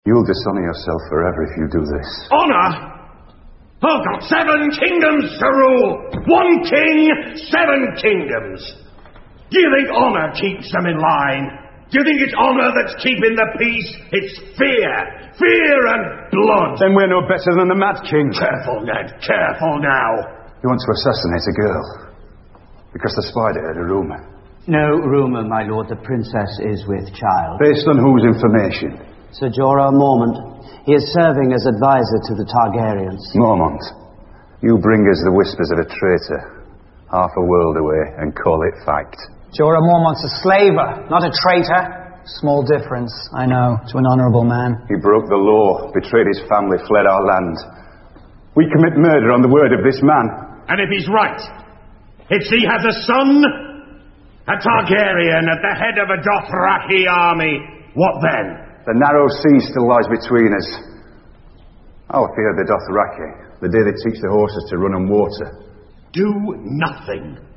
You'll dishonor yourself forever if you do this. Honor? I've got 7 kingdoms to rule! 1 king, 7 kingdoms! Do you think honor keeps them in line? Do you think it's honor that's keeping the peace? It's fear! Fear and blood! Then we're no better than the Mad King. Careful, Ned, careful now. You want to assassinate a girl? Because the spider heard a rumour. No rumour, my lord. The princess is with child. Based on whose information? Sir Jorah Mormont. He is serving as advisor to the Targaryens. Mormont, you bring us the whispers of a traitor, half a world away, and call it fact. Jorah Mormont's a slaver, not a traitor. Small difference, I know, to an honourable man. He broke the law, betrayed his family, fled our land. We commit murder on the word of this man. And if he's right, if he has a son, a Targaryen at the head of a Dothraki army, what then? The narrow sea still lies between us. I'll fear the Dothraki, the day they teach the horses to run on water. Do nothing.